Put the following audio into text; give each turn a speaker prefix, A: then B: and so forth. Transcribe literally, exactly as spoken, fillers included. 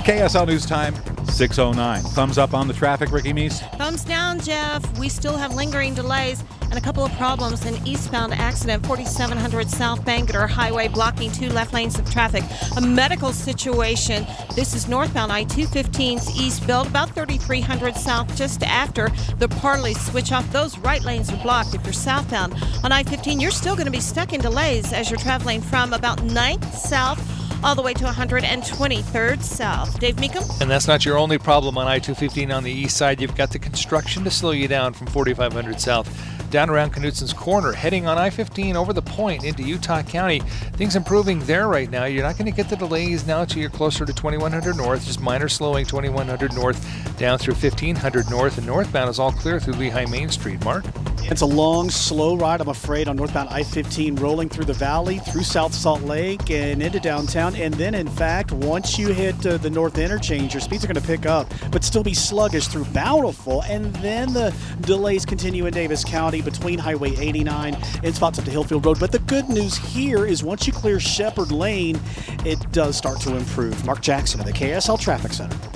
A: K S L News Time, six oh nine. Thumbs up on the traffic, Ricky Meese?
B: Thumbs down, Jeff. We still have lingering delays and a couple of problems. An eastbound accident, forty-seven hundred South Bangor Highway, blocking two left lanes of traffic. A medical situation. This is northbound I two fifteen's east build, about thirty-three hundred South, just after the Parley switch off. Those right lanes are blocked. If you're southbound on I fifteen, you're still going to be stuck in delays as you're traveling from about ninth South all the way to one hundred twenty-third South. Dave Meekum?
C: And that's not your only problem on I two fifteen on the east side. You've got the construction to slow you down from forty-five hundred South down around Knutson's Corner, heading on I fifteen over the point into Utah County. Things improving there right now. You're not going to get the delays now till you're closer to twenty-one hundred North, just minor slowing twenty-one hundred North down through fifteen hundred North, and northbound is all clear through Lehigh Main Street. Mark?
D: It's a long, slow ride, I'm afraid, on northbound I fifteen, rolling through the valley, through South Salt Lake, and into downtown. And then, in fact, once you hit uh, the north interchange, your speeds are going to pick up, but still be sluggish through Bountiful. And then the delays continue in Davis County between Highway eighty-nine and spots up to Hillfield Road. But the good news here is once you clear Shepherd Lane, it does start to improve. Mark Jackson of the K S L Traffic Center.